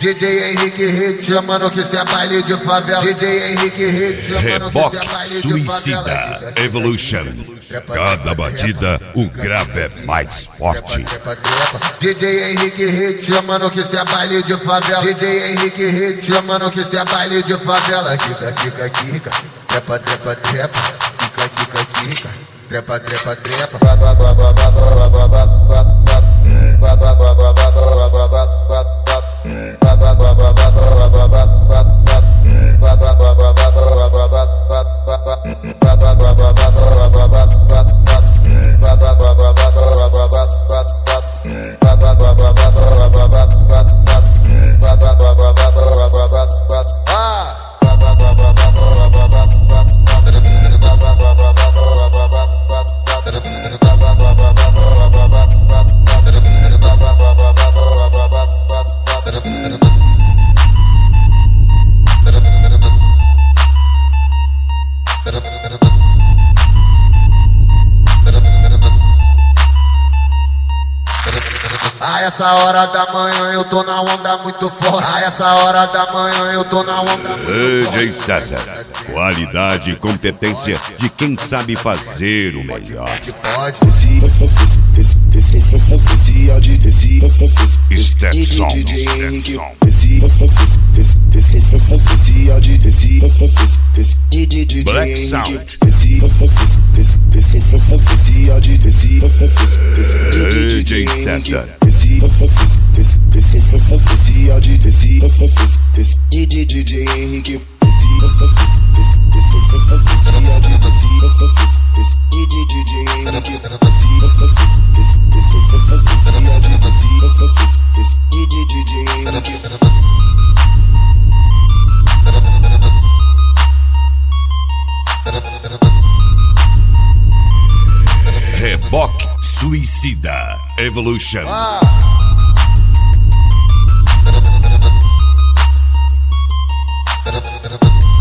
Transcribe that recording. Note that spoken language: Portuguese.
DJ Henrique Hit, chamando que cê é baile de favela. DJ Henrique Hit, chamando que cê é baile de favela. Suicida Evolution. Cada batida, o grave é mais forte. DJ Henrique Hit, chamando que cê é baile de favela. DJ Henrique Hit, chamando que cê é baile de favela. Kika, kika, kika. Trepa, trepa, trepa. Kika, kika, kika. Trepa, trepa, trepa. A essa hora da manhã eu tô na onda muito forte. A essa hora da manhã eu tô na onda muito forte. DJ César, qualidade e competência de quem sabe fazer o melhor. Stetson, Black Sound, DJ César, DJ Henrique. Reboque Suicida Evolution. Ah.